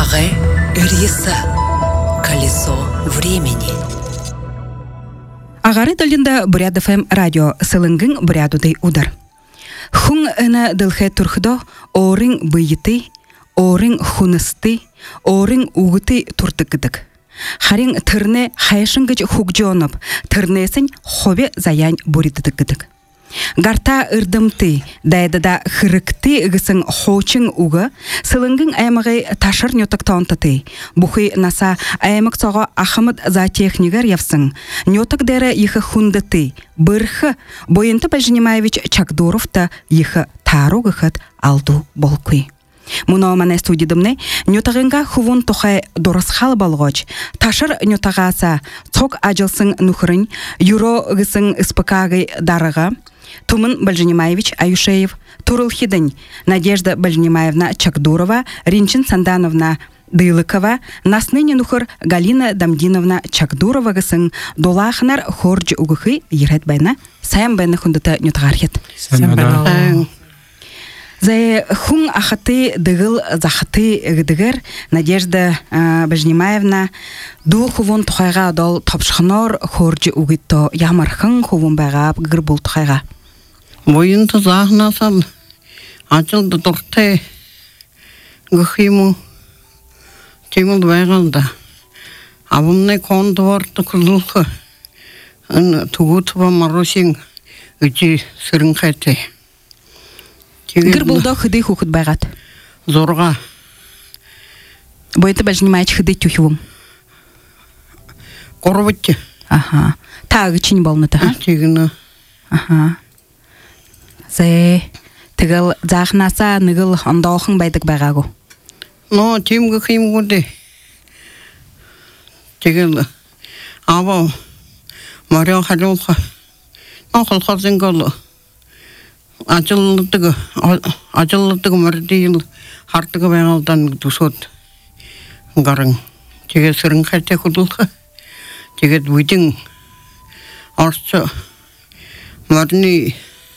Ағай үресі колесо времени. Ағары дөлінде Бурят ФМ радио сылыңгың Бурядудай удар. Хун әні дылхай тұрхыдо орын бұйыты, орын хунысты, орын уғыты тұртықыдық. Харин тырны хайшынгыч хугжонып, тырнесін хобе заян буридыдықыдық. Гарта ырдымты, дайдада хырыкты үгісін хоучың уғы, сылыңгың аймағай ташыр нетіктауынтыты. Бұхы наса аймақ соға Ахмад за технигар явсын. Нетік дәрі ехі хундыты, бұрхы Бойынты Бәжінемаевич Чакдуровта ехі тару ғықыт алду болқы. Мұна мана студидымны нетығынға хувын тұхай дұрысқал балғоч. Ташыр нетығаса цок ажылсын нұхырын, юро ғысын ұспықағы дарыға. Тумын Бәжінемаевич Аюшеев, Турылхидын, Надежда Бәжінемаевна Чакдурова, Ринчин Сандановна Дылыкова, Насныне нұхыр Галина Дамдиновна Чакдурова ғысын долахынар хорджы ұғықы ерет байна, саян байна хүндіті нетығархет. Зай хун ахаты дыгыл захаты гдыгыр Надежда Бәжінемаевна ду хувын тұхайға дол топшықнор хорджы ұғытто ямархын хувын бағап гыр бұл тұхайға. Бойынты зағынасан ачылды дұртты ғықиму теміл байғалда. Абымны конды варты күзілкі тұғытыба марусин үчі сырын қайты. Гыр бұлда хыды хухыт байғат? Зорға. Бойынты Бәжінемаевич хыды тюхивым? Қорбытты. Аха. Тағы чын болныты, ха? Тегіні. Аха. Зай, тігіл зағынаса нығыл ондауқын байдық байғағу? Но, темгі қиым көді. Тегіл аба Мария Халилқа. Нақыл қолы. Ачылдығы мөрдейіл хартығы байғалдан дұсот ғарың. Теге сырын қайта құдылғы. Теге өйдің аршы мөрні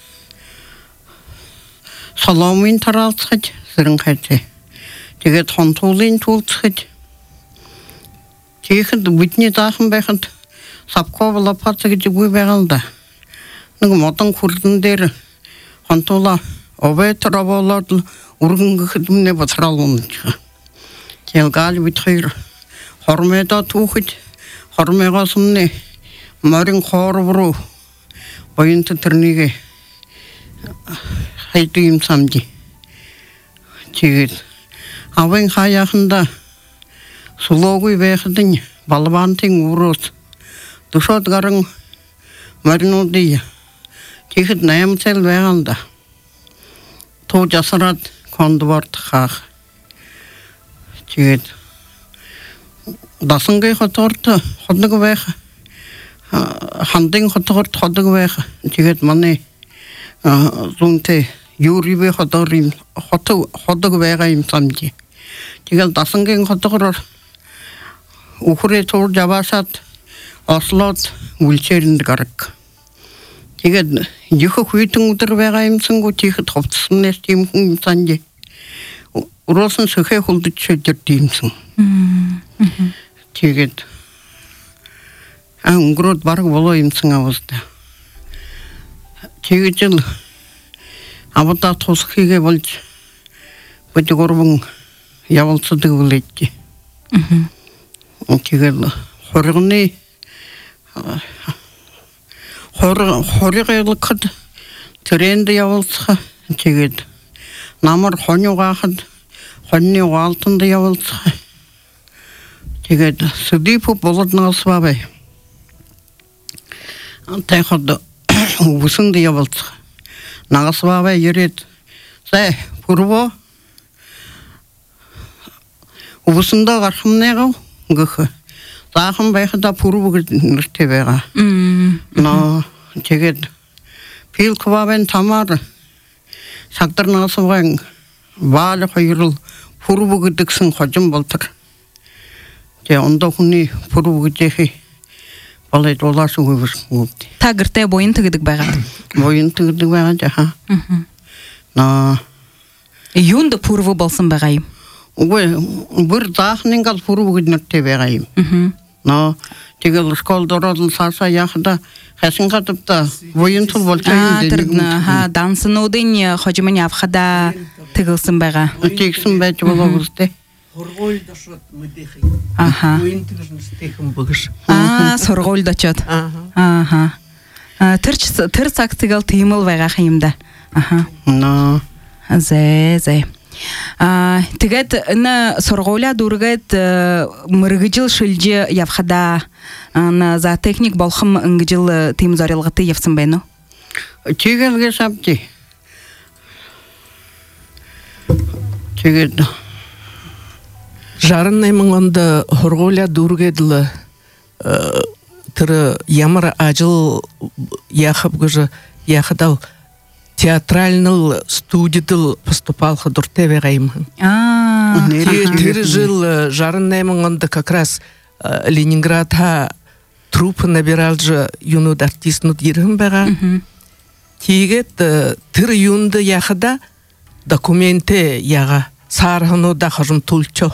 салаумен таралсықыд сырын қайта. Теге тонтулын туылсықыд. Теге өйтіне дақын байқыд сапқа лапатығы жүгі байғалда. Нүгі модан күрдіндері Антола, обе трабалады ургынғы хыдымне батыралуын. Телгалі бітхайыр. Хормеда туғыд, хормеға сымне, марин қоры бұру, бойынты түрнеге қайтыйым самды. Тегет. Абын қаяқында сұлауғый бәйқыдың балыбантың ұрыз. Дұшат ғарың марин олдейі. Тегет найым сәл байғалда. Тоу жасырад конды барды қақ. Тегет. Дасыңғай қотығырды қодығы байқы. Хандың қотығырды байқы. Тегет маны зұңты юрибе қодығы байғайым самды. Тегет дасыңғай қотығырыр. Ұқыры тоғыр жабасад асылад өлчерінді қарық. Тегет ехі құйтың ұдыр байғайымсың ғо тегі топтысын әстеймін санде. Ұросын сұхай құлды түшедер деймсің. Тегет ұңғырот барғы болайымсың ауызда. Тегет жыл абыта тосқиге болчы. Бұты қорбың явылсыды болетті. Тегет қорғыны Хорығы қыд түренді явылсыға тегеді. Намыр қонуға қыд, қонны алтынды явылсыға тегеді. Сүді пұп болатын алсы бабай. Тайқыды ұбысынды явылсыға. Нағысы бабай ерет. Сәй, пұрбо. Ұбысында қарқымне қау ғықы. Зақым байқыда пұрбо күрте байға. Тегет пил квабен тамар сақтырын асылған балы қойырыл пұрбы күдіксін қожым болтыр. Онда күні пұрбы күдеқи балайды оласын көбірсін көбді. Тағыртай бойын түгідік байғады? Бойын түгідік байғады, ха. Юнды пұрбы болсын байғайым? бір захнын гал фуру гиднерте бегайым. Но тегел школдородын саса яхда хасын катыпта воюнтул болчайын дедим. Дансынудын хожимын явхада тыгылсын байга. Тегсин байчы болобузде. Соргольдашот мыдыхи. Воюнтыгышын стехим быгыш. Соргольдашот. Тыр сактыгал тыймыл байга хайымда. Но. Зэ. Тегет на сорголя дургет мыргыжыл шылжы явхада на за техник болхым ыңгыжыл тыйм зарылгыты явсын байну. Тегелге сапти. Тегет. Жарыннай мыңонда хорголя дургедлы тыры ямар ажыл яхып гыжы яхадал театральный студидыл поступал ходуртеве гаймын. Тыры жыл жарыннай мыңонда как раз Ленинградха труппа набирал же юnud артист нут ирым бага. Тигет тыры юнды яхада документе яга сархану да хажым тулчо.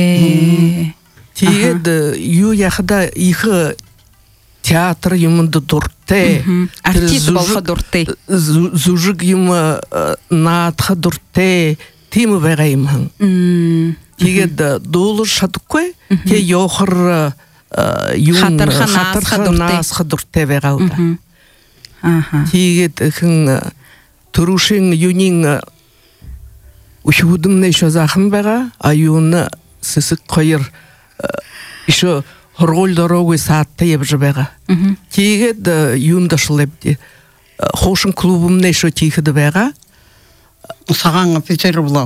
Тигет ю яхада ихы театр юмунды дурте. Артист болха дурте. Зужиг юм наатха дурте. Тимы вегаймын. Тигет долу шадукой те йохыр хатырха насха дурте вегалда. Тигет хын турушин юнин ушудымны еще захым бега, а юны сысык койыр еще хоргол дорогой саатта ебжі бега. Тигет юнда шылепті. Хошын клубымны еще тихіді бега. Саған офицер болу.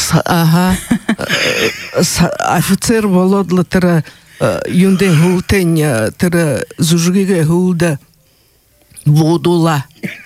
Офицер болудлы тірі юнден хултен тірі зужгиге хулда водула.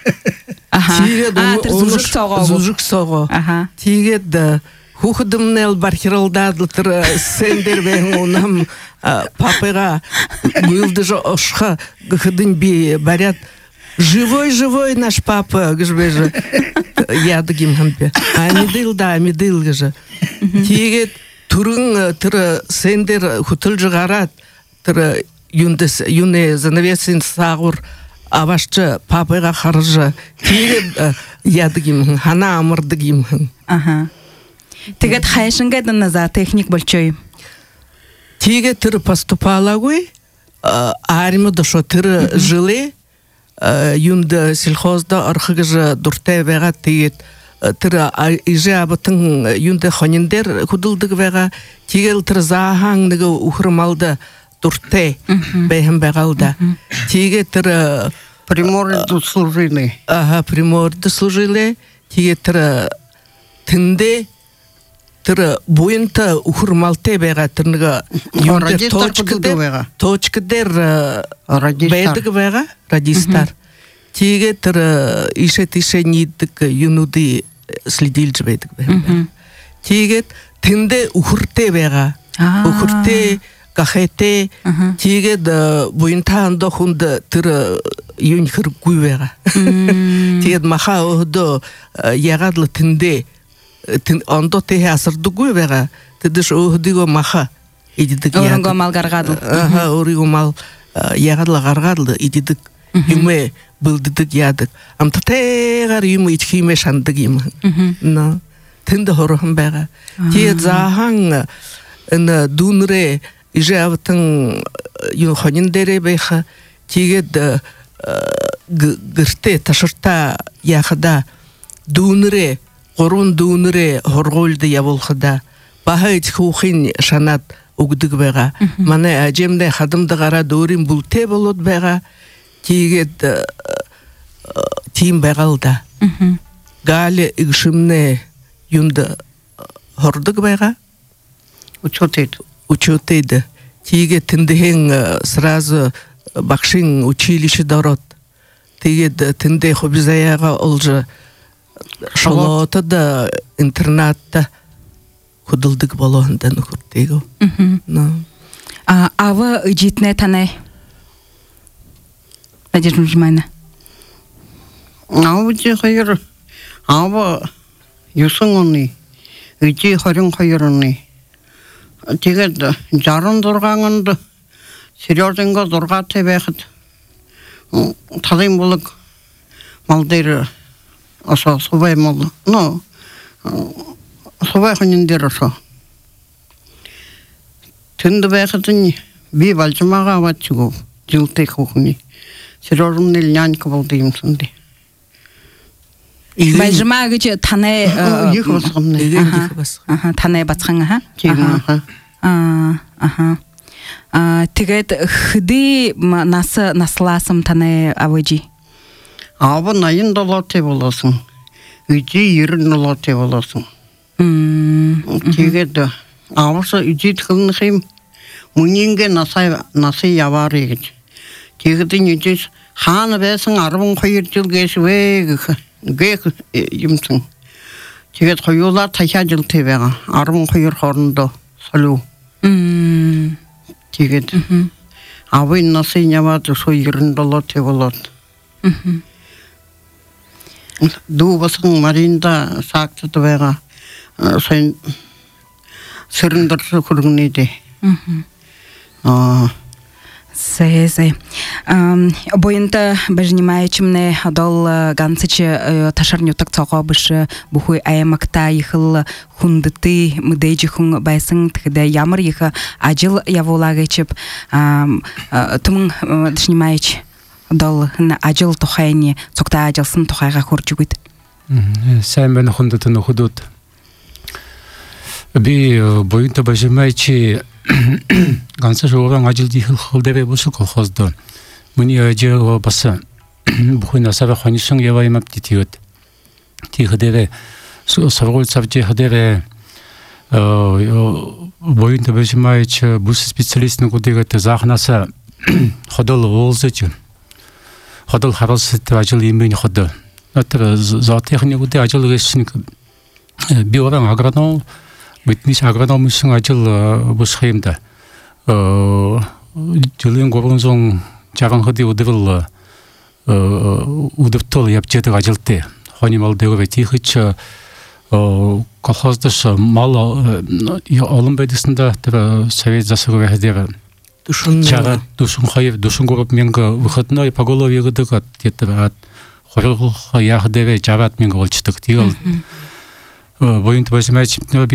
Зужик соғы. Тигет хухыдымнел бархиралдадлы тірі сендер бәң онам папыға гүлді жо ошқа гыхыдын бе барят. Живой наш папа, гыжбежі. Ядыгим хампе. Амидыл гыжы. Тигет турын тірі сендер хутыл жығарат. Тірі юне занавесін сағыр авашчы папыға қаржы. Тигет ядыгим, хана амырдыгим. Тигет хайшынға дына за техник болчой. Тигет тірі поступала гой. Армы дошо тірі жылы. Юнда сельхозда архыгыжы дурте вега тигет тыры иже абытын юнда хонендер худылдыгы вега тигел тыры захаңныгы ухырмалда дурте бэхэм бегалда тигет тыры Приморды служили. Приморды служили тигет тыры тынде тыры бойынта ухырмалте бега тырныга юнда точкадер бэдыгы вега радистар. Тиге тыры ише ниддік юнуды следил жібедік бэга. Тиге тынде ухырте бега. Ухырте, кахете. Тиге бойынта андо хунда тыры юн хыргуй бега. Тиге маха оғды яғадлы тынде андо техе асырдыгуй бега. Тыдыш оғдыго маха. Орынго мал гаргадыл. Орынго мал яғадлы гаргадылы идидік. Юме былдыдык ядык. Амтатегар юме ичхиме шандык юме. Тынды хорохым бәға. Тиет захаң дунре иже авытын юнхонендере бәйха. Тиет гырте ташырта яхада дунре, горун дунре хорголды яволхада. Баха ичхухин шанат угдык бәға. Мане әжемде хадымды ғара дөрін бұлте болуд бәға. Тигет тим бәгалда. Гали игшимне юнда хордык бәга. Учетейді. Тигет тіндеген сразу бақшин училище дород. Тигет тінде хобизаяға олжы шолоты да интернатта худылдык болуындан құртейгі. Ава житне танай? Надежда Жумайна. Ауды хайыр. Ава юсын оны Үжи 22-ны. Тэгээд 66-нд Сереженьга 6-тай байхад талын булаг мал дээр осоо сувай мал. Сувай хонин дээр осоо. Тэнд байхад би балжмаага аваачгүй жилтэй хөхний. Сереженны нянька болд юмсанди. Балжмаа гэж танай их басгамны. Танай бацхан тэгээд хди наслаасам танай аважи. Аава 87-тэй болоосон. Үжи 97-тэй болоосон. Тэгээд аавса үжид хөлнөх юм мөнийнгээ насай яваарэ гэж. Тэгээд үжи хаана байсан 12 жил гэшвэ гэх юмсан. Тэгээд хоёулаа тахиа жилтэй байгаа. 12 хоорондоо солиу. Тэгээд авын насай яваад суу 97-тэй болоод. Дүү басан Маринда саагтад байгаа. Сэн сэрэндөр хөргөнийдээ. Сэй. Боинта бажнимаечмне дол ганцыч ташарнютак цого биш бухуй аймакта ихыл хундыты мыдэжи хун байсан тэгдэ ямар их ажил явуулагычып тумын дашнимаеч дол ажил тухайны цогта ажилсын тухайга хуржугуйд. Сайн байна хундыты нөхөдөд. Би боинта бажнимаечи ганцаш уран ажилд их холдеве бусу колхоздо муни ажил баса бухуй насава хонишин яваймап дитиот тихдеве соргол савжи хдеве боинта бажимайч бус специалистны кудегат захнаса ходол олзеч ходол харалсет ажил имени ходо натра за техникуде ажил гэсник би уран агроном Митнис агрономischen ажил бусхимда julien горунзон жаган ходи удвал удвтол япчедаг ажилтэ хонимал дэвэ тихич колхоздош мал олон байдсанда тэр совет засаг байхдаа чага душун хайв душун горуп менга выходной по голове гэдэг тэр хорол яхдавэ жават менга болчдаг тэгэл Воин твоисмач би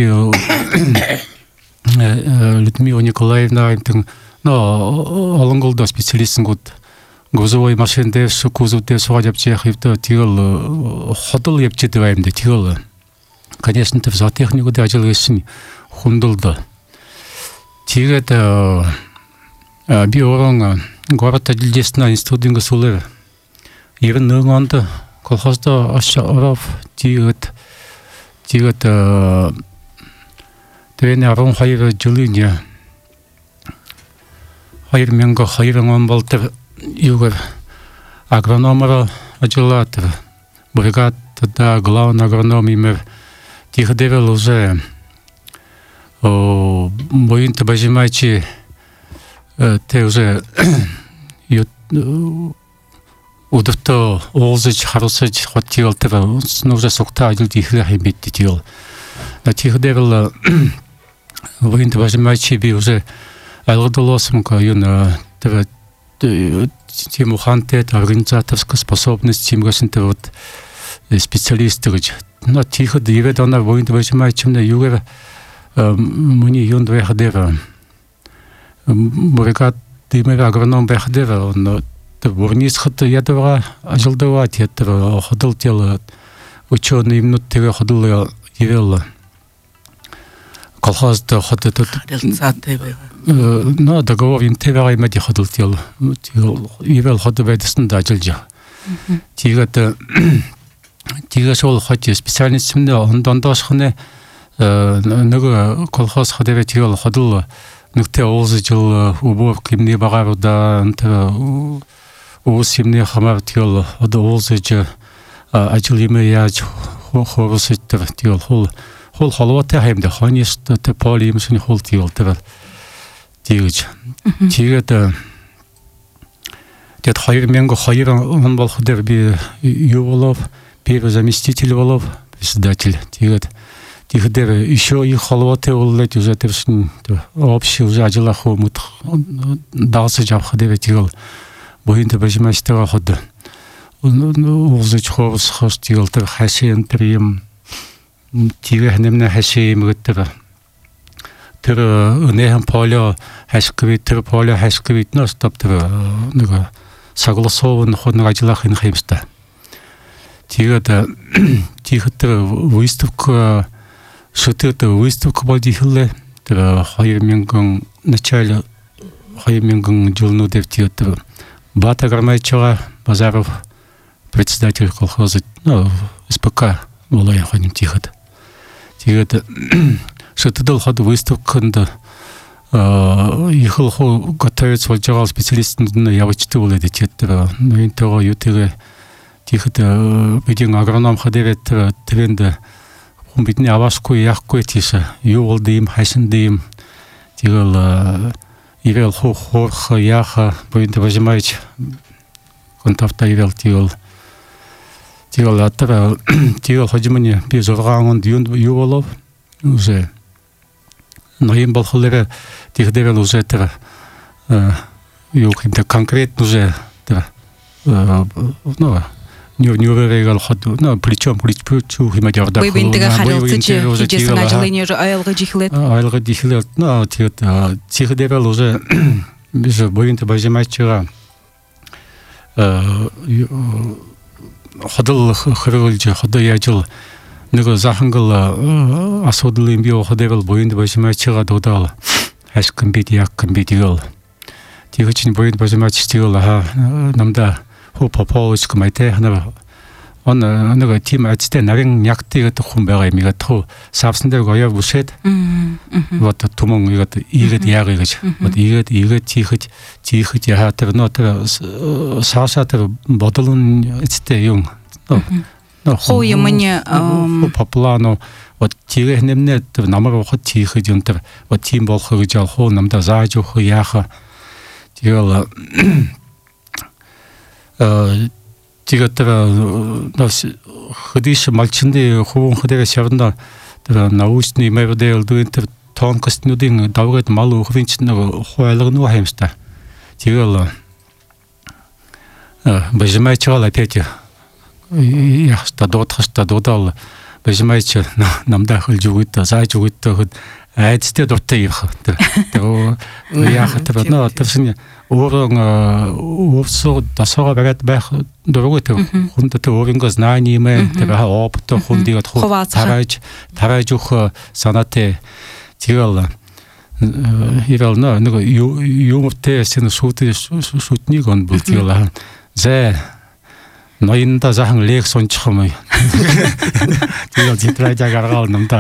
Людмила Николаевна олонголдо специалистин гуд грузовой машин дэвс кузов дэвс хадяпчех ивто тигэл ходол япчедэг аймда тигэл конечно тэр зоотехнику дэ ажил хийсэн хундалда тэгээд би орон город ажилдесна институтын гүсүлэр 91 онд колхозда оров тэгээд тэвэний 12 жилийн 2002 он бол тэр юугаар агрономоор ажиллаад бригадда главный агроном имер тихдевел уже боинта бажимайчи тэ уже удавто олзэж харусаж хотел тэр нужно сукта ажил ихлэх юм бит тийл на тихдевел боинта бажимайчи би уже алгадолосом каюна тэр тимуханте организаторская способность тимгасынте вот специалисты гэж на тихд ивэд она боинта бажимайчимна югэр муни юнд байхдаа бригад димэр агроном байхдаа но Бурнис хот ядавга ажилдаваа тэр ходол тел учёный минут тэр ходол явел колхозд ходод но договор интевага имеди ходол тел явел ходод байдсан ажиллаж тэгээд сол хот специалистэмдээ ондоошхны нөгөө колхоз ходовэ тэгэл ходол нүгтэ уулзаж убов кимний багаарда тэр Усимне хамар тиол одоолсэж ажил юм яаж хоосэж тэр хол холоотой хаймда хоньст тэр полимсын хол тиол тэр тэгж тэгээд 2002 он болох дээр би юу болов первый заместитель болов председатель тэгээд тихдер еще и холвоте уллет уже тевшин общий уже ажилаху мут дался жабхадеве тигл боинте бажимастера ходы улзыч ховс хост тигл тер хасен трим тиге хнемне хасем гыттер тер 은혜한 поле хасквит тер поле хасквит но стоптер 누가 사글소원 ходны ажилахын хемста тигата тихтер выставка шутыта выставка болды хилле тер хайменгон начале хайменгон жылну деп тиотер Бата Гармайчева Базаров председатель колхоза СПК Волая ханим тихот тигата шутыдал ходу выставканда ехал хо готовится валжал специалистин явочты уледи теттер но интего ютыга тихото бидин агроном хадевет тренде битне авашку яхку тиса юолдим хасындим тигал ирел хо яха боинте возимаич контакта ирел тигал атра тигал хожимане безорган юолов уже наим балхолере тихдевел уже тра юхимта конкретно уже тра Нюререгал ходу, но причем химадярда. Вы бинтега халилцычы, хижесин ажылыне айлғы жихлет. Айлғы жихлет, но тихдевел уже біз бойынты бажимайчыға ходыл хырылжы, ходы яжыл нығы захыңғыл асудылым био ходевел бойынты бажимайчыға додал әшкін бет, яққын бет егіл. Тиғычин бойынты бажимайчыстығыл намда 호퍼포스 그마이테 하나 어느 팀 아치테 나랑 약대가 또 혼배가 미가 또 삽선들 거야 무셋 вот 투몽 이거 이게 야가 이거지 вот 이거 지흐지 하터 노터 사사터 보들은 이때 용 호이머니 호퍼플라노 вот 지게 nemне 남아가 호 지흐지 온터 вот 팀 볼흐지 호 남다 자주 호야ха 지가 тигатра ходиш малчинде ховон ходега шавна научный модел дуэнтер тонкостнудин давгат малу хвинчнага хойлыгну хаймста тигала бажимайчал опять я хаста додал бажимайча намда хылжугуйта зайжугуйта айцте доттайх то я хатра но тэрсни Урон овсо дасога багат байх дөрөвт хүндэт өөрөнгөө знаниймэ тэр опт хүндийгт тарааж өөх санаатай тэгэл ирэл нэг юмтэй сэн шүтнийг он бол тэгэл зэ ноёнда захан лекс ончих юм тэгэл зитраажаа гаргаал намда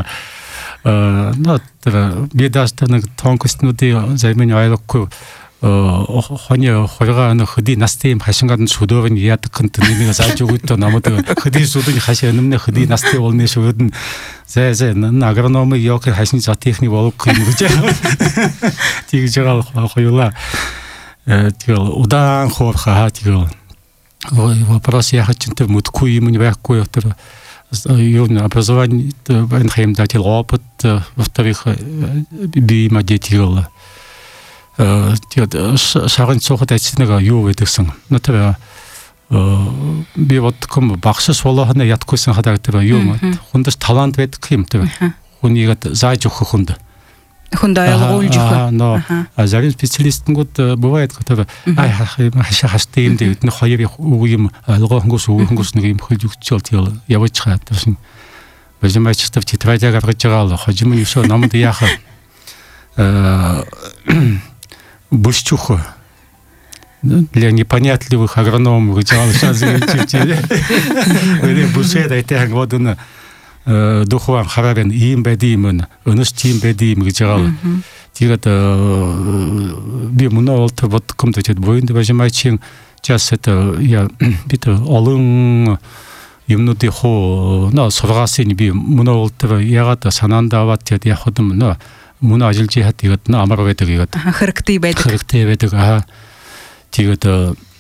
тэр бидааст нэг тонкостнуудын зарим нь ойлгохгүй хоня хорга хөди настим хашингадан сүдөрн яадаг конт нэмийг зааж өгөд намад хөди сүдний хашаа нэмнэ хөди насти болны шүгдэн зэ агрономи ёк хашин за техник болуп юм гэж тийж жаал хоёула тэгэл удаан хоорха тэгэл вопрос я хочу ты мутгүй юм байхгүй тэр юуны образование бэнхэм датил опыт во-вторых бима детил шагын цохот ачснага юу гэдэгсэн. Натэр би вот ком багшас болохна ятгүйсэн хадаг тэр юу хүндс талант байдаг юм тэр. Хүнийгээ зааж өгөх хүнд. Хүнд ойлгуулж өгөх. Зарим специалистнгууд бывает тэр хашаа юм дээр нэг хоёр юм ойлгохонгос нэг юм хөлж өгчөөл тэр явж хаад тэрсэн. Бажимайчтав тетрадяга гаргаж байгаа л хожим юусо намд яаха Бушчухо для непонятливых агрономов сейчас бушет это годно духован харарен им бедимын өнөс тим бедим гэж тигата би мунаолт вот комтет боинде бажимайчин час это я бит олон юмнуудын хоо сургасын би мунаолт ягата санаанда аваад я ходом мөн ажиллаж яхад игээд амар байдаг игээд хэрэгтэй байдаг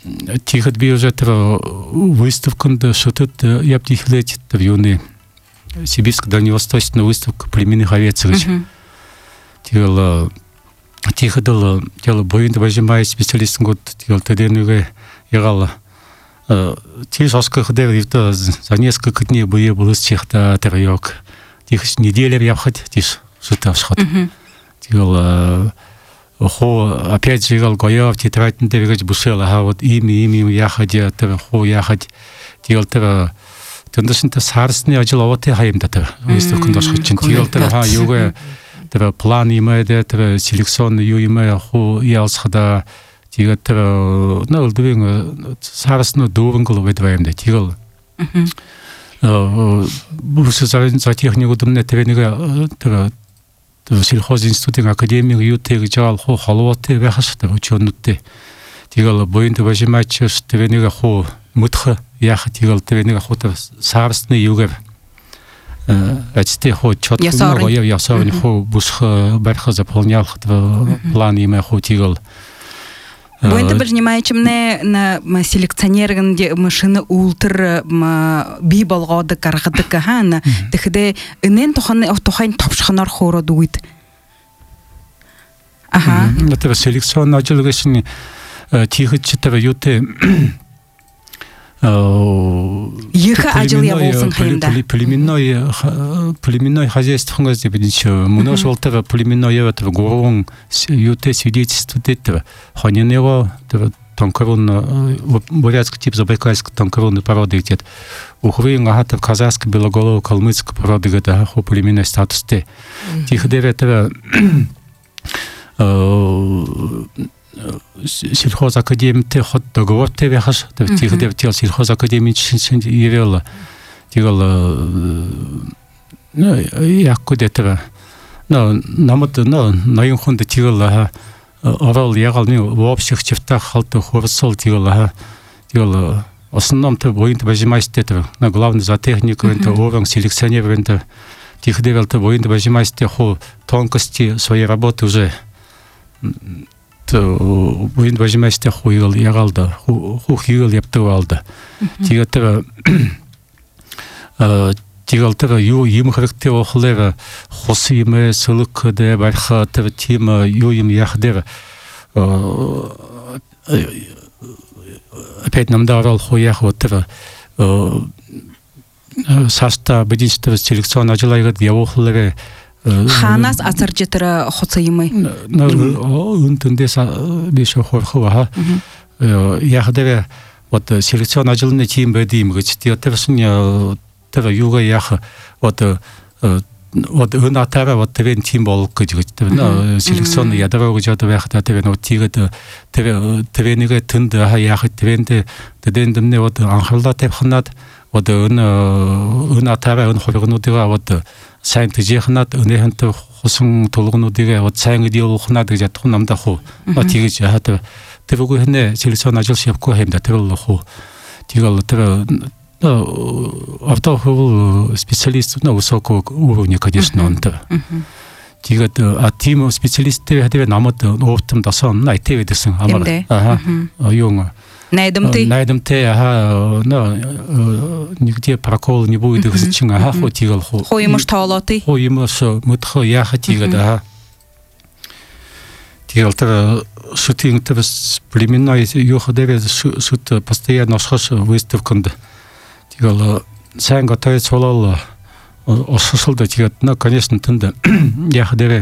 тэгэхэд би уже тэр выставканд шөтөд явж ихлэж тэр юуны Сибирск дальневосточная выставка племенных овец. Тигал тихадал тела бойында бажимай специалистин год тигал теденуге ягала. Тиш ашках деврифта за несколько дней бое был из чехта терьёк. Тих неделя ябхать тиш шутавшхат. Тигал хо опять жигал гоя в тетрадь деврич бушела ха вот ими яхадя тер хо яхать тигал тер тендашинта сарсны ажлавате хаимда тер. Выставкында шхачин тигал тер ха юга тер план имеет тер селекционный ю имеет хо ялсхада тигал тер ну двинг сарсны дурнгл ведваимда тигал. Бусы за технику думне теренига тер сельхозинститутын академик ютеги жаал хо халуатте вахашта учёнутте тигал бойында бажимачш теренига хо мутха яха тигал теренига хо сарсны югер ачте хо чётко гоя ясавни хо бусха барха заполнял план име хо тигал Бойында бажнимаичимне на селекционерген машина ултыр би болгоды каргыдык хана тихде инен тохайн топшханар хоро дуйт. Ага. Это селекцион ажылгышын тихичтер юте Еха ажыл я болсын хайымда. Племенной хозяйство газдебедичи. Мунаш волтера племенной это горон юте свидетельство этого. Ханинево тонкорон бурятский тип забайкальской тонкоронной породы где-то. Ухвин агата казахской белоголовой калмыцкой породы где-то хо племенной статусте. Тихдер это сельхозакадемия ход договор вяхаш тихдер тел сельхозакадемия чин евела тигал ну якудетера но намат но наинхунда тигал орал ягалны в общих чертах халты хорсол тигал тигал основном-то воин бажимайстетер на главный за технику это уровень селекционер это тихдер воин бажимайстер хо тонкости своей работы уже воин бажимайстер хуйгал ягалда хухигал яптывалда тигатера тигалтера ю им характер охлера хосиме сылык де барха тер тима ю им яхдер опять нам давал хуях вот тер саста бединстер селекцион ажлайгат явохлере Ханас ацаржетера хоцаймы. Унтендес бешо хорхова. Яхдер вот селекцион ажлны тим бедим гыч тиотерсин тер юга яха вот унатара вот терен тим бол гыч селекцион ядро гыч ото яхта терен вот тигет терениге тынды яха теренде дедендемне вот анхалда тепхнат вот унатара хоргнутыга вот сайн тижихнат өнөхөнт хусын тулгнуудыг вот сайн идеолхнаад гэж ядах намда хуу тийгэж хата тэргүй хэнэ селекцион ажил шивгүй хэмдэ тэрл хуу тигэл тэр автохол специалист на высокого уровня конечно он тэр тигет а тим специалисты хадэ намад опытым дасан найтэ ведсэн амар юнга найдамте нигде прокол не будет их зачин хо тигал хо имаш таалаты хо имаш мутхо яха тигада тигал тэр шутинг тэр племенной юхадер шут постоянно шхаш выставканд тигал сайн готовить солол осшылда тигат конечно тында яхадер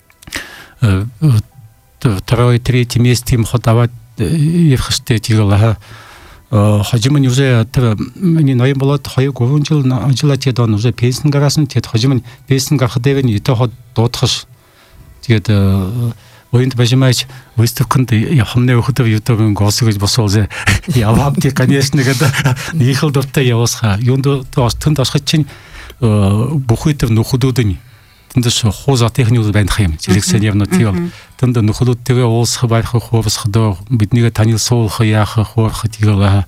второй третий месте им ходавать евхсте тигала хажимын уже не ноем болот хой говун жил ажилатедан уже пенсин гарасын тет хажимын пенсин гархдевен ито ход дотхаш тигет воинт бажимайч выставканд я хамне охотов ютубын госгож босолзе явабти конечно когда ехал дотта явасха юндо тостын ташхачин бухуйтер нухудудын тындаш хоза техникус байн хайм селекционерно тигал тында нухудуд теге олсха байха ховсхадо бидниге танил солха яха хорха тигала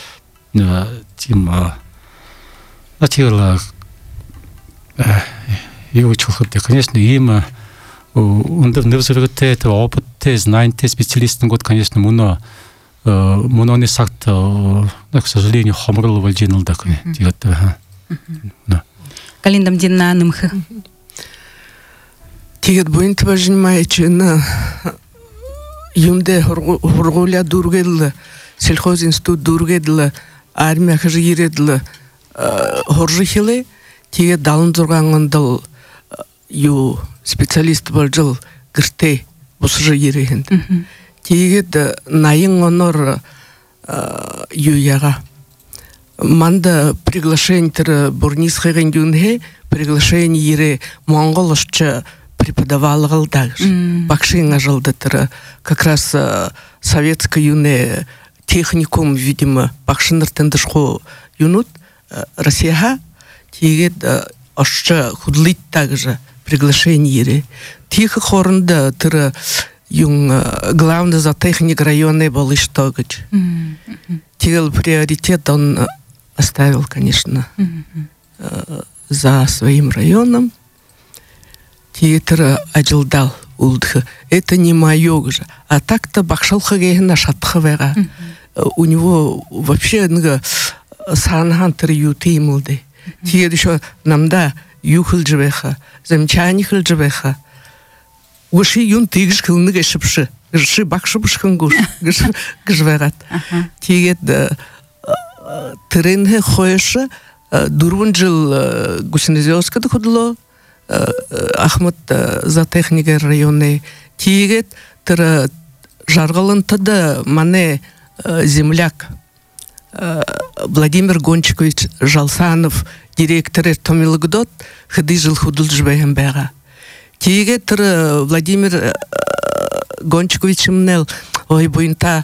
тима тигала его чухот конечно им ундер невзрыгте это опытте знаньте специалистен год конечно муно не сакт к сожалению хомрыл вальджинал так тигат да Галиндам Динна нымхы. Тигет бойынты бажынмайчыны юмде хургуля дургеділі, сельхоз институт дургеділі, армия хыжы ереділі хоржы хилы, тигет далын зұрғанғындыл ю специалист бол жыл гірте бұсыжы ерегін. Тигет найын онор ю яға. Манда приглашение бурнисхеген юнге, приглашение ере монголошча преподавал также. Бакшин ажалда как раз советский юне техникум, видимо, бакшинер тендышхо юнут Россия, тигет ошча худлить также приглашение ере. Тихо хорнда тыра юн главный за техник района был иштогач. Тигел приоритет он оставил, конечно, за своим районом. Тиетера ажилдал улдхы. Это не мое уже. А так-то бакшалха гейна шатхавера. У него вообще санхантер юты имылды. Тиет еще намда юхыл джевеха, замечаний хыл джевеха. Гуши юн тигш хылны гешипши. Гши бакшипш хынгуш. Гжверат. Тиет теренге хойша дурвун жыл Гусинезиоскада худло. Ахмат за техника районы тигет тыра жаргалынтыда мане земляк Владимир Гончикович Жалсанов директор Томилгдот хыды жыл худул жбэгэм бэга. Тигет тыра Владимир Гончикович мнел ой бойынта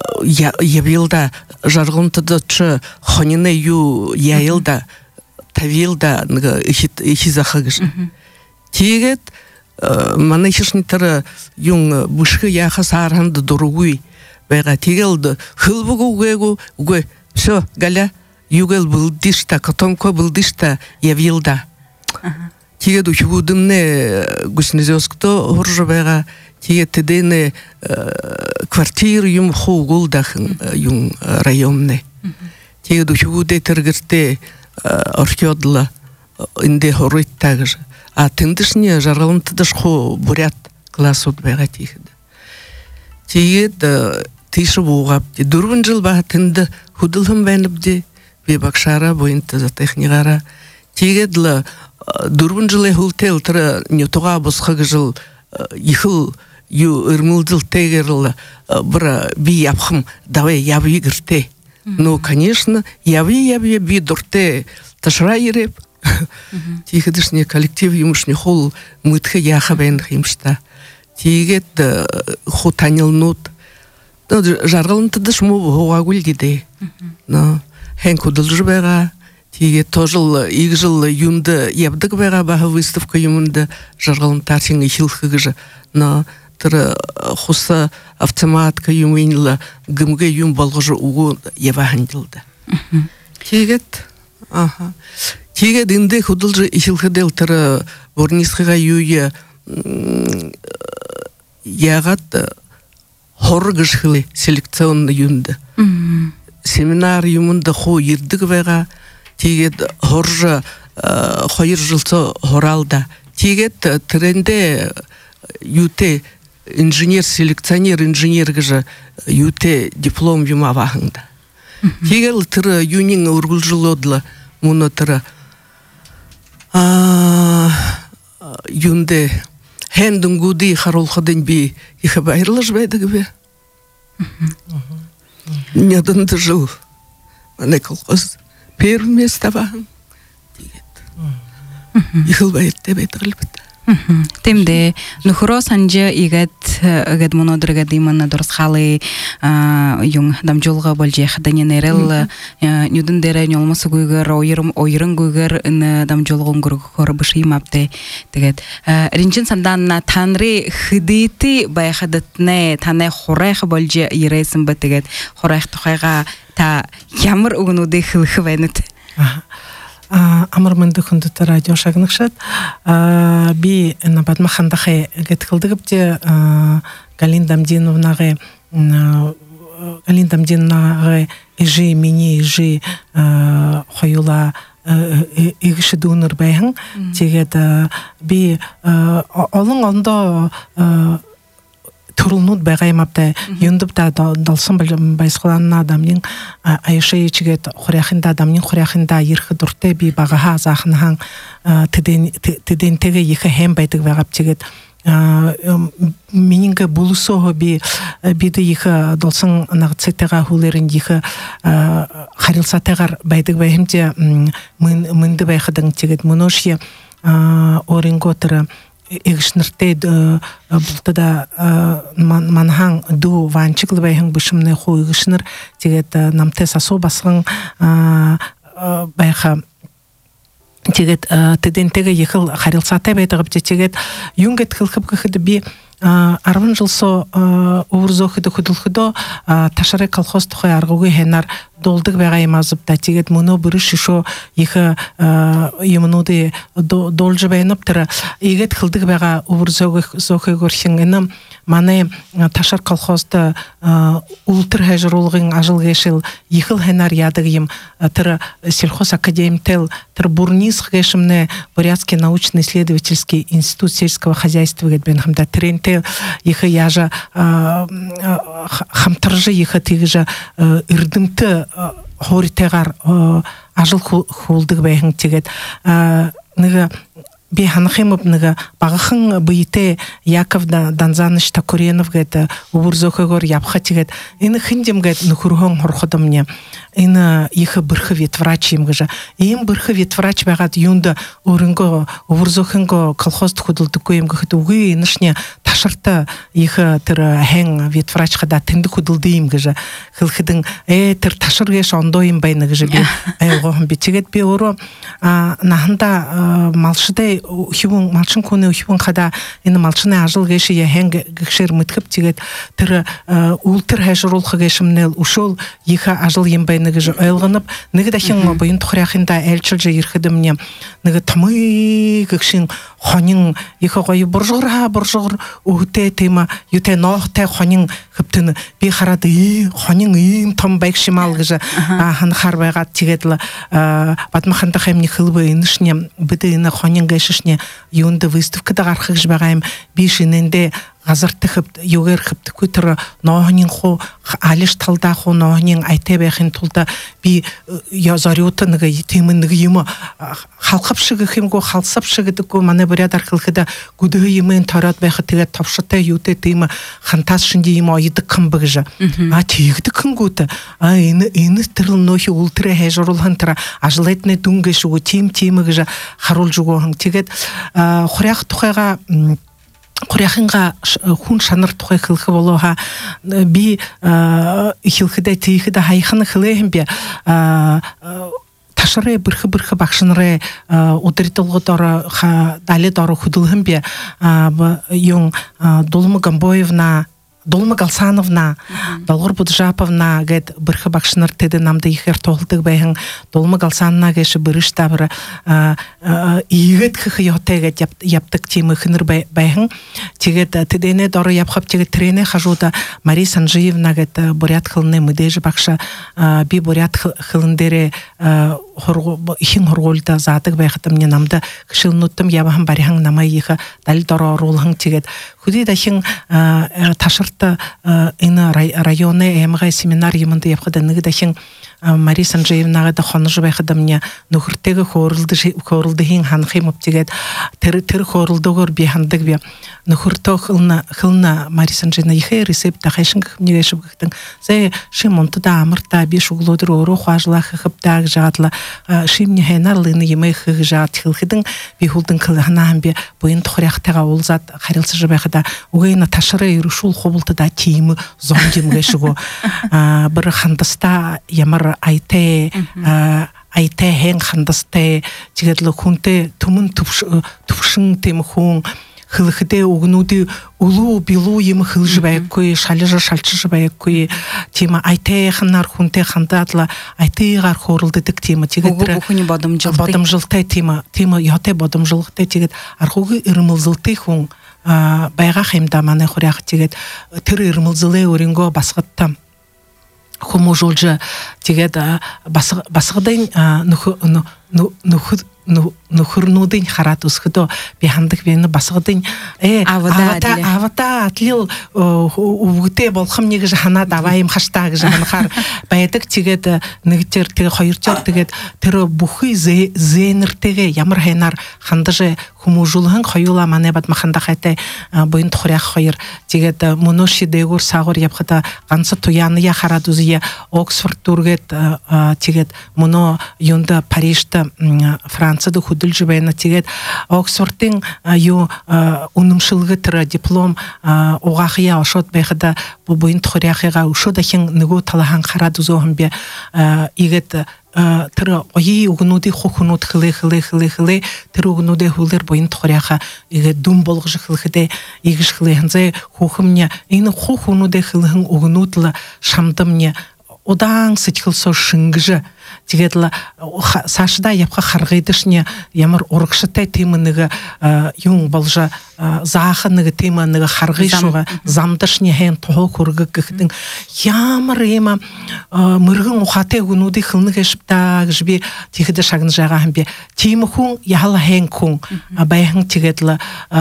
явилда жаргалынтыда чы хонины ю яилда тавилда ихизахагыш. Тигет манайшнитара юн бушхы яха сарханды дургуй бэга тигелды хылбугугу угу все галя югел булдишта котомко булдишта явилда. Тигет учудымне Гусинезиоскто хоржы бэга тигет тедене квартир юм хугулдахын юн районне. Тигет учуде тергерте орхиодла инде хорит также. А тындышне жаргалынтыдышхо бурят класс от бэга тигет. Тигет тишы буғап. Дурвын жыл ба тынды худылхым бәніпде бебакшара бойынты за технигара. Тигет дурвын жылы хултел тыра нютуға босқығы жыл ихыл ю ырмылдыл тегерл бра би япхым давай яви гірте. Ну, конечно, яви би дурте ташра ереп. Тигедышне коллектив юмышне хол мытхы яха бәніх емшта. Тигет хутанилнут. Жарғалынтыдыш му хуағул деді. Хэн кудылжы бәға. Тигет тожыл, иг жыл юнды ебдік бәға баға выставка юмынды жарғалынтарсың ихилхыгыжы. Тыры хуса автоматка юмынла гымге юм балғыжы уғу евахандылды. Тигет инде худылжы ихилхыдел тыры борнисхыға юя яғат хоргышхылы селекционны юнды. Семинар юмынды ху ердік бәға тигет хоржы хойыр жылсы хоралда. Тигет тренде юте инженер-селекционер инженергіжі юте диплом юма вағында. Тегел тыры юнин ургул жылодла мұны тыры юнде хэндің гуды харолхадын би ихы байырлыш бәйдігі бе. Недіңді жыл мане колхоз первым места вағын ихыл байытты бәйтіғіл бітті. Темде нухро санжа игет монодырга димана дорсхалы юң дамжолга болже хаданенерел нюдын дере нолмасы гуйгар ойырын гуйгар ын дамжолгон гур бышыймапты тегет ринчин санданна танры хыдыты байхадатне тане хорайх болже иресин бетегет хорайх тухайга та ямыр угнуды хылхвенет Амырмынды күндіті радио шағынықшат. Би набадмахандақы геткілдігіпте Галиндамдиновнағы ижи, мини ижи қойыла игиши дунер байхан тэгээд би олон ондоо турулнууд байгаа юм апта юндып та далсан байсгаланна адамын аяшээчгээд хуряхында адамын хуряхында ирэх дуртай би багаха заахнахан тэдэнтэгэ ихэ хэм байдаг байгаа тэгээд мининга булусоо би биде ихэ долсон нагцэтага хулерин ихэ харилсатагар байдаг байхэмжэ мэнде байхадан тэгээд мөнөшье оринготера игшнэртэй бултада манхан ду ванчигл байхан бишмнэ хуу игшнэр тэгээд намтай сасуу басган байха тэгээд тэдэнтэгэ ихэл харилцаатай байдаг тэгээд юнгэт хэлхэв гэхэд би 10 жыл со өөрзөөхөд хөдөлгөдөө ташарыг колхоз тухай аргуугийн хэнаар дулдаг байгаа юм азбта тэгээд мөнөө бүрш шишөө их юмнуудыг дуулж байнап тэр игэт хэлдэг байгаа өөрзөөхөөр хин энэ манай ташар колхозд ультр хажруулгын ажил гэшил ихэл хэнаар яадаг юм тэр сельхоз академитэл тэр бурнис гэшмнэ Бурятский научно-исследовательский институт сельского хозяйства гэдэг бэн хамда тренте их яжа хамтаржы их тэгж эрдэмт хооритегаар ажил хуулдаг байхан тэгээд нэг би ханахимов нэг багахан бийте Яков Данзаныч Токуренов гэдэг өөрзөөхөөр явха тэгээд энэ хиндим гэдэг нөхөрхөн хорход мне энэ их бэрхэ ветврач юм гэж ийм бэрхэ ветврач байгаад юунд өөрөнгөө өөрзөөхөнгөө колхозд хөдөлдөггүй юм гэхэд үгүй энэшне ташарта их тэр хэн ветврач хада тэнд хөдөлдөг юм гэж хэлхэдэн тэр ташаргээс ондоо юм байна гэж би айгоохон би тэгээд би өөрөө наханда малштай хивэн малчин күнэ хивэн хада энэ малчны ажил гэши хэн гэгшэр мэдхэв тэгээд тэр үлтэр хажруулах гэшмнэл өшөөл их ажил юм байна гэж ойлгоноб нэг дахин буян тухрахында айлчилж ирэхэд мне нэг томой гэгшин хонин их гоё буржгор өгтэй тийм юутэй ноохтой хонин хөптөн би хараад хонин ийм том байгшимал гэж ханахаар байгаад тэгээд л бадмаханда хэмний хэлбэ энэшне бид энэ хонин гэшшне юунд выставкада гарах гэж байгаа юм би шинэндээ газартах югээр хэвдэхгүй тэр ноохнын хуу алиш талдаах хуу ноохнын айтай байхын тулд би зориуд нэг тийм нэг юм халхав шиг гэх юмгүй халсав шиг гэдэггүй манай буряд архилхэд гүдөө юмэн тороод байхад тэгээд товштой юутэй тийм хантаас шинжи юм ойдаг юм гэж тэгдэг хингүүт энэ тэр нөхи үлтрэ хайжруулхан тэр ажлаадны дүнгээ шүү тийм гэж харуулж өгөөн тэгээд хуряах тухайга хуряхынга хүн шанар тухай хэлэх болооха би хэлэхдээ тийхэд хайхан хэлэм би ташрэ бэрхэ багшнарэ удирдлагуудаар далид орох хөдөлгөн би юм Дулма Гамбоевна Дулма Галсановна, Долгор Буджаповна гэд бэрхэ багшнар тэд намда ихэр туулдаг байхан Дулма Галсановна гэш бэрш тавар игэт хэх ётэй гэд явдаг тийм ихнэр байхан тэгээд тэдэнэ дор явхав тэгээд тренэ хажууд Мари Санжиевна гэд бурят хылны мэдээж багша би бурят хылын дээрээ ихэн хоргуулда заадаг байхад мне намда гшилнутам явахан барихан намай их дал дор оруулхан тэгээд хөдий дахин ташарта энэ районы эмгай семинар юмд явхад нэг дахин Мари Санжиевнага да хонож байхад мне нөхөртэйг хөөрөлдөхийн ханах юм тэгээд тэр хөөрөлдөөгөр би хандаг би нөхөртөө хылна Мари Санжиевна ихэ рецепт хашин нэг шиг гтэн сэ шимонтда амарта би шуглодэр өөрөө хаажлах хөвдаг жаадла шимни хэнарлын юмэх жаад хэлхэдэн би хүлдэн ханаан би буян тухряхтайга уулзаад харилцаж байхад үгэйна ташраа иршүүл хубалтада тийм зомжим гэшгөө бір хандаста ямар айтай хэн хандастай тэгээд л хүнтэй төмөн төвшин тийм хүн хэлэхдээ өгнүүдийн улуу билүү юм хэлж байггүй шалчж байггүй тийм айтай ханаар хүнтэй хандаад л айтайгаар хөөрөлдөг тийм тэгээд бүхний бодомжилтай тийм яатай бодомжилгатай тэгээд архуугийн ирмэлзэлтэй хүн байгаа хэмдэ манай хуряах тэгээд тэр ирмэлзэлээ өрөнгөө басгаттам хүмүүжүүлж тэгээд басгадан нухурнудын харатусхдо бихандык бени басгыдын авата атлил угте болгом неги хана давайым хаштаг жанхар байдык тигет нэгтер тэг хоёрчор тэгээд тэр бүхий зэнэртэгэ ямар хайнаар хандаж хүмүүжүүлхэн хоёула манайбад маханда хайтай буйн тухрях хоёр тэгээд моноши дэгүр сагур явхата ганц туяны я харадузия Оксфорд дүргээд тэгээд моно юнда Парижта Францад хөдөлж байна. Тэгээд Оксфордын юу үнэмшилгээ тэр диплом угаахя ошод байхада буйн тухряхыга ошод ахин нөгөө талахан харадузохан би игэт тэр ои угнуудын хөхнүүд хлэ тэр угнуудын хүлэр буйн тухряха игэ дүн болгож хлэхдээ игш хлэхэнзэ хөхмня энэ хөхнүүдийн хлэхэн угнуудла шамдамня удаан сэтгэлсөө шингэж тэгээд л саашда явха харгайдашня ямар урагштай тийм нэг юм болж заах нэг тийм нэг харгай шуга замдашня хэн тухай хүргэг гэхтэн ямар юм мөргөн ухаатай гүнүүдийн хөлнөг швта гэж би тэгэхэд шагнаж байгаа юм би тийм хүн яхал хэн хүн баян тэгээд л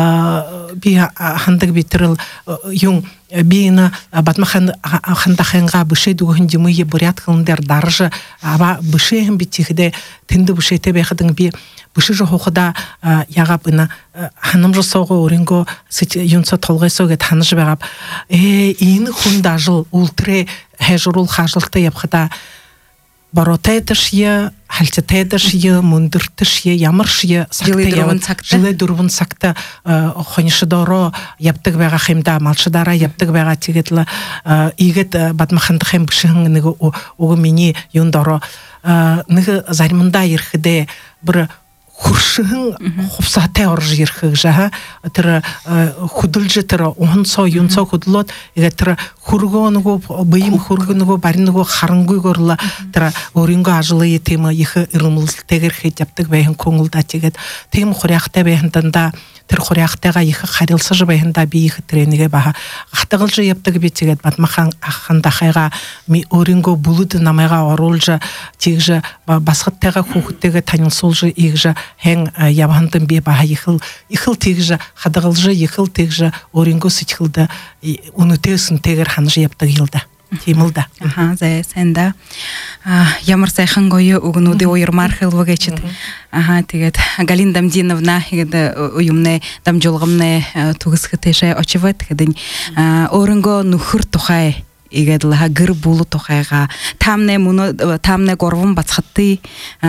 би хандаг битрэл юм бина батмахан хандахынга бишэдүгэн жимые бурят хылдер дарж аба бишэхэн битихдээ тэнд бишэтэй байхад би бишэж хоохда ягабна ханамжсоого өрөнгө юнцо толгойсоо гэд ханаж байгаа энэ хүн дажил үлтрэ хайжруул хажалтай явхада боротайдашья хальцатайдашья мундырташья ямаршья жилэ дөрвөн цагта хоньшдоро явдаг байгаа хэмдэ малшдараа явдаг байгаа тэгээд л игэд бадмахандах юм бишэн нэг уг миний юндоро нэг заримдаа ирэхдээ бүр хуршин хувсаатай орж ирэх жаа тэр хөдөлж тэр унцоо юнцоо хөдлөөд тэр хөргөө нөгөө бийм хөргөө нөгөө барин нөгөө харангуйгоорла тэр өөрөнгөө ажлын тийм их ирмэлтэйгэр хэд явдаг байхын көңөлдө тэгээд тийм хуряхтай байхын дандаа тэр хуряхтайгаа их харилцаж байхында би их тренингэ баха хатгалж явдаг би тэгээд бадмахан ахандахайга ми өөрөнгөө бүлэд намайга оруулж тэгж басгаттайгаа хүүхдтэйгээ танилцуулж игж хэн явහන්дан би баха ихэл тэгж хадгалж ихэл тэгж өөрөнгөө сэтгэлдэ үнэтэйсэнтэйгэр ханаж явдаг хэлдэ тийм л да. За сэнда ямар сайхан гоё өгнүүдийн уярмар хэлвэ гэчихэд тэгээд Галина Дамдиновна тэгээд уюмны дамжуулгамны төгсгөтэшээ очиват тэгээд өөрөнгөө нөхөр тухай игээд л гэр бүл тухайга таамны горвон бацхаты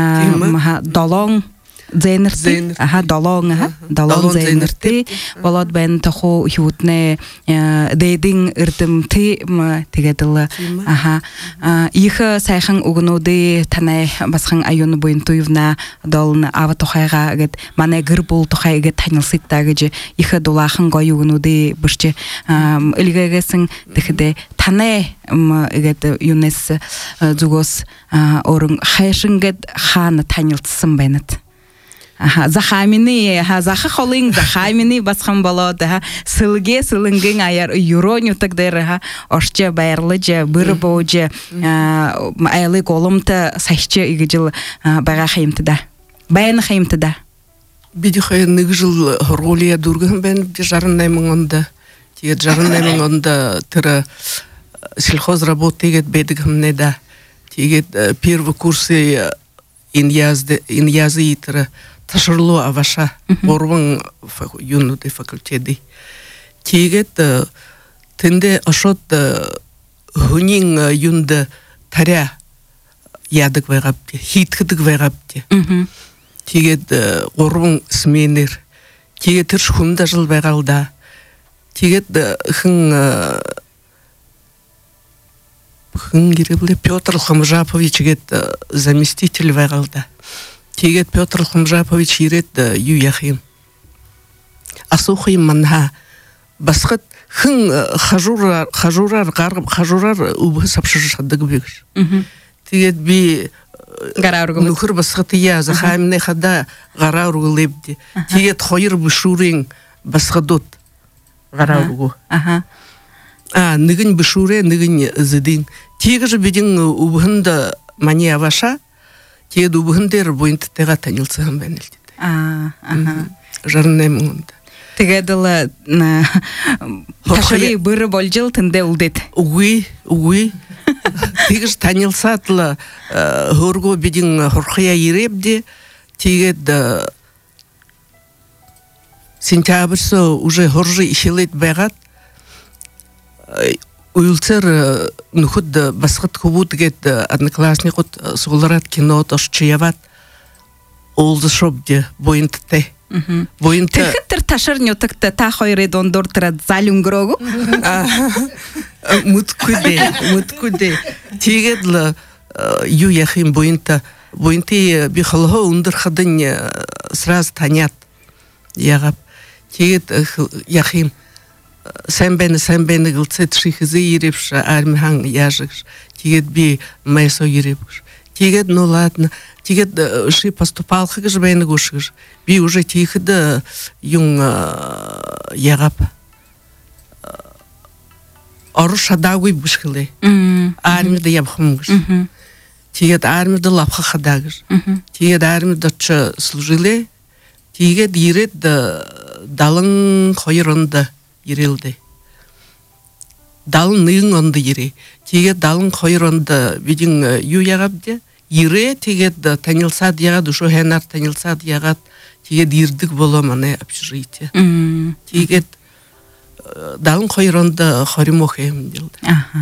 долон зэнэрти долон зэнэрти болоод байна тоху хиутнэ дэдин эрдэмти тэгээд л их сайхан өгнүүдээ танай басхан аюун буйн туйвна долн ава тухайга гэд манай гэр бүл тухай гэд танилцтаа гэж их дулаахан гоё өгнүүдээ бүрч элгэгэсэн тэгэхдээ танай гэд юнес зүгөөс өрн хайшин гэд хаана танилцсан байнат захамины захах холын захамины басхан болоод сэлгэн аяар юронютаг дээр орч баярлаж бэр бууж айлы голомт сайч игжил байгаа хэмтдэ байна хэмтдэ бид хоёр нэг жил хургуулия дүргэн байна 68 онд тэгээд 68 онд тэр сельхоз работает бедэг хэмнэ да тэгээд первый курсы иньязы тэр ташрло аваша борвон юнуды факультети тэгээд тэнде ошот хунин юнд таря ядаг байгаб хийтгэдэг байгаб тэгээд гурван сменэр тэгээд тэр хүнд ажил байгаал да тэгээд хэн гэрэлээ Пётр Хамжапович гэд заместитель байгаал да тэгээд Пётр Хамжапович ирээд юу яах юм асуух юм манха басгад хэн хажуураар өвс авширдаг би гэж тэгээд би нөхөр басгад яа захаймны хада гараа ургуулэбди тэгээд хоёр бишүүрийн басгадууд гараа ургуу нэг нь бишүүрэ нэг нь зэдин тэгж бидин өвхөнд мани аваша тиед убындер буйнт тега танилсам бенелди. Жарнем унда. Тегедала ташыры быры болжыл тынде улдет. Уй. Тигиш танилсатла хорго бидин хорхая иребде тигед сентябрьсо уже хоржы ишелет байгат. Уйлцер нухуд басхат кубут гет одноклассникот суларат кино тошчияват олды шобде боинтте. Боинтте. Тихтер ташыр нютыкты та хойры дондортра залюнгрогу. Муткуде. Тигедла ю яхим боинта бихалхо ундырхадын сразу танят. Ягап. Тигед яхим Sen beni gılset şihizi yiripş armihan яжыш. Тигет би мэсо yiripш. Тигет ну ладно. Тигет ши поступал хыгыш бeni гушыш. Би уже тихыды юн ягап. Оруш адагуй бушхылы. Армияда ябхымгыш. Тигет армияда лапха хадагыш. Тигет армияда чы служили. Тигет йирет далын хойронда. Ирилди. Далын ныйын онды ире. Теге далын койыр онды бидин ю ягабде. Ире теге танилсад ягад, ушо хенар танилсад ягад. Теге дирдик боло мане общежитие. Теге далын койыр онды хоримо хем делди.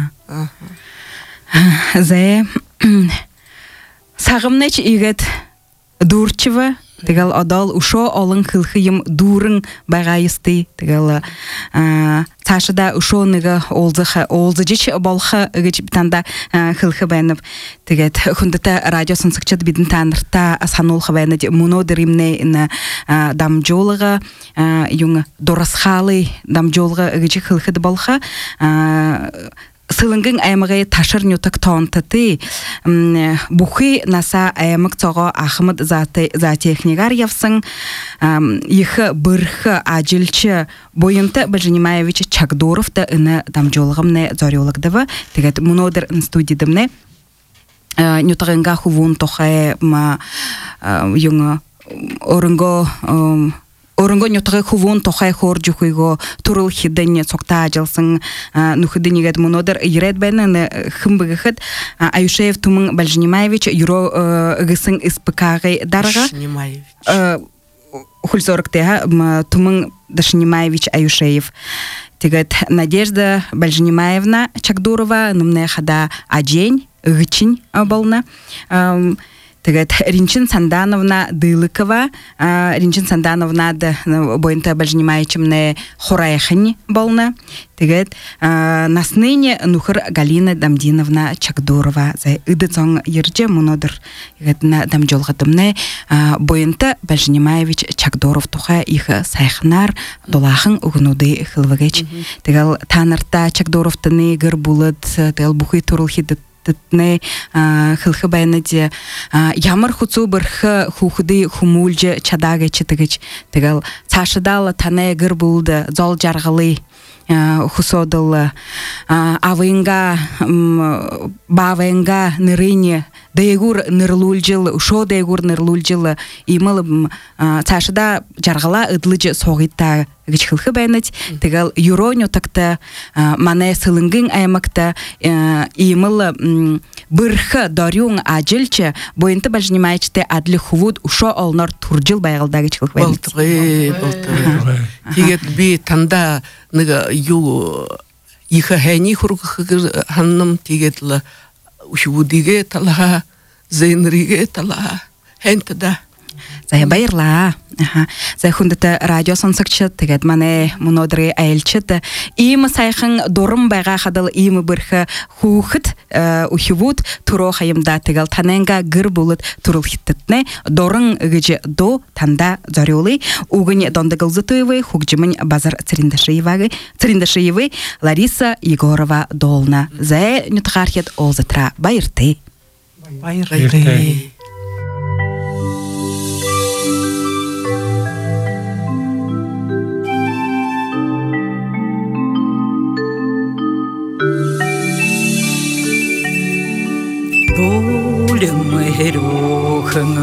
Зе сагымнеч игет дурчева. Тегел адал ушо алын кылхыйым дурын багайысты. Тегел ташыда ушо ныга олзыжыч балха ыгыч битанда кылхы бәніп. Тегет хундата радио сынсыкчат бидin танырта санолха бәнід мунодыримне дамжолыға юң дорасхалы дамжолыға ыгычы кылхыды балха Сылынгын аймагай ташыр нютак таонтаты бухи наса аймак цого Ахмад за технигар явсын ихы бырхы ажилчы бойынты Баженимаевич Чагдоровты ына дамжолығымны зориологдывы. Тегет мунодыр студидымны нютагынга хувун тохай юңы Орынго нютагы хувун тохай хор жухуйго турул хидден сокта ажилсын нухидденигет мунодыр ирет бәнін хымбығыхыд Аюшеев тумын Баженимаевич юро гысын испыкағы дарыға хульзорыктеға тумын Баженимаевич Аюшеев. Тегет Надежда Баженимаевна Чагдурова нумне хада аджень гычин бална. Тегет Ринчин Сандановна Дылыкова, Ринчин Сандановна бойынта Баженимаевичымне хорайхын болна. Тегет насныне нухыр Галина Дамдиновна Чагдурова. За ыдыцон ерже мунодыр дамжолғытымне бойынта Баженимаевич Чагдуров туха ихы сайхнар долахын угнуды хылвыгеч. Тегел танырта Чагдуровтыны гыр булыд, тегел бухы турулхидыт тне хылхы байныде ямар хуцу бырхы хухуды хумульже чадаге читыгыч тегел цашыдал тане гыр булды зол жаргылы хусодыл авынга бавенга нырыне Дайгур нырлульжыл, ушо дайгур нырлульжыл имыл цашыда жаргала ыдлыжы соғитта гычхылхы бәнет. Тегел юроню такта мане сылынгын аймакта имыл бырхы дарюн ажилчы бойынты Баженимаевичте адлы хувуд ушо олнар туржыл байгылда гычхылхы бәнет. Болтыры. Тегет би танда ныга ю ихы хэни хургы ханным тегетлы ушудиге талаха, зейнриге талаха, хентада. Зая байырла. Зая хундата радио сонсакчат, тегет мане мунодыры айлчат. Им сайхын дорым байға хадал им бырхы хухыт ухивуд туро хайымда тегел таненга гыр булыт турыл хиттетне. Дорын гыжы до танда зориолы. Угын дондагылзытывы хугжымын базар Цриндашиевы Лариса Егорова долна. Зая нютхархет олзатра байырты. Байырты. Болем мы Берюхын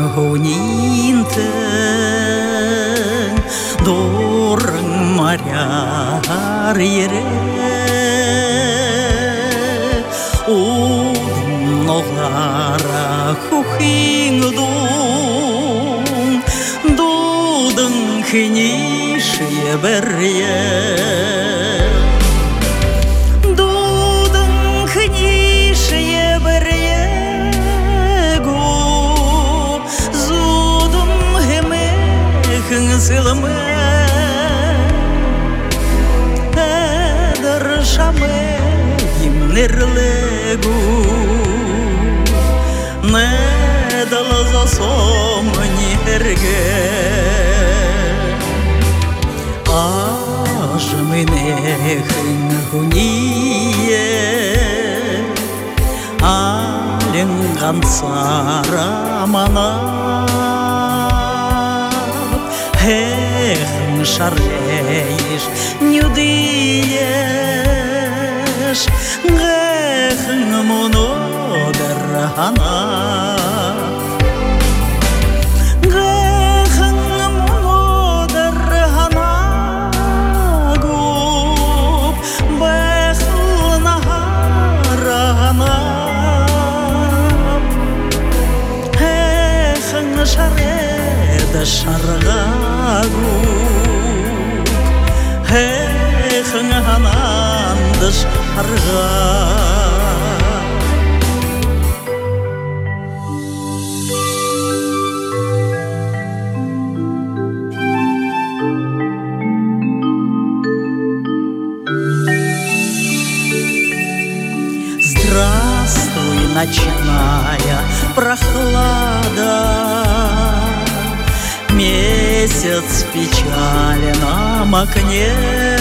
гунинтен дорын моряр ере Удым ноғлара хухин дудың кенеші бірге Сылымы әдір шамы емнерлігу Недал засом нерге Ажмынехын гуния Аленган сарамана Эхн шарлееш, нюдиеш, Эхн монодер хана. Эхн монодер хана губ, Бехл нахара хана. Эхн шарлееш, шаргагу Эхн ханандыш харга Здравствуй, ночная прохлада Месяц печали нам окне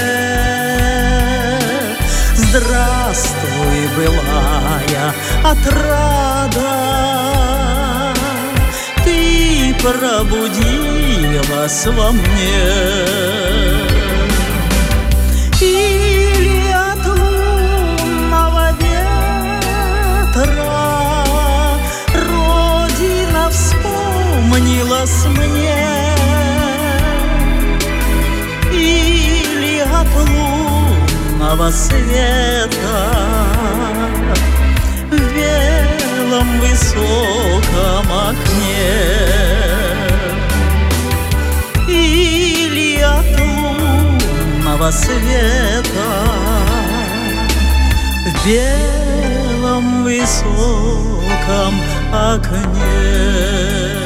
Здравствуй, былая отрада Ты пробудилась во мне Или от лунного ветра Родина вспомнилась мне От лунного света в белом высоком окне Или от лунного света в белом высоком окне